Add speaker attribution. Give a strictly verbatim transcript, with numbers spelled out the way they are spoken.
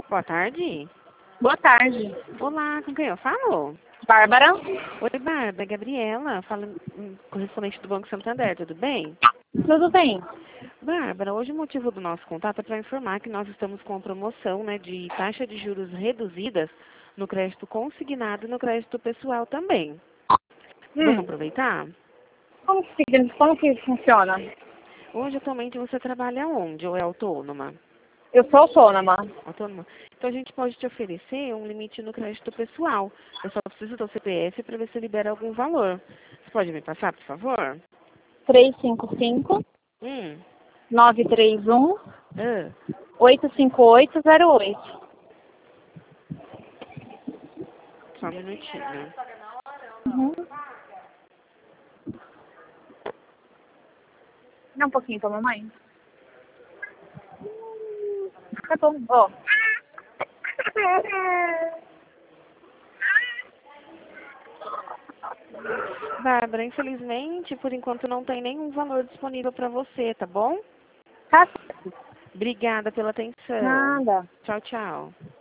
Speaker 1: Boa tarde.
Speaker 2: Boa tarde.
Speaker 1: Olá, com quem eu falo?
Speaker 2: Bárbara?
Speaker 1: Oi, Bárbara, Gabriela, fala hum, correspondente do Banco Santander, tudo bem?
Speaker 2: Tudo bem?
Speaker 1: Bárbara, hoje o motivo do nosso contato é para informar que nós estamos com uma promoção, né, de taxa de juros reduzidas no crédito consignado e no crédito pessoal também. Vamos
Speaker 2: Hum,
Speaker 1: aproveitar?
Speaker 2: como que, fica- como que funciona?
Speaker 1: Hoje, atualmente, você trabalha onde ou é autônoma?
Speaker 2: Eu sou autônoma.
Speaker 1: Autônoma? Então, a gente pode te oferecer um limite no crédito pessoal. Eu só preciso do C P F para ver se libera algum valor. Você pode me passar, por favor?
Speaker 2: três cinco cinco,
Speaker 1: Hum.
Speaker 2: nove três um,
Speaker 1: Ah.
Speaker 2: oito cinco oito zero oito.
Speaker 1: Só um minutinho.
Speaker 2: Uhum. Dá um pouquinho pra mamãe. Tá bom. Ó.
Speaker 1: Bárbara, infelizmente, por enquanto não tem nenhum valor disponível para você, tá bom?
Speaker 2: Tá.
Speaker 1: Obrigada pela atenção.
Speaker 2: Nada.
Speaker 1: Tchau, tchau.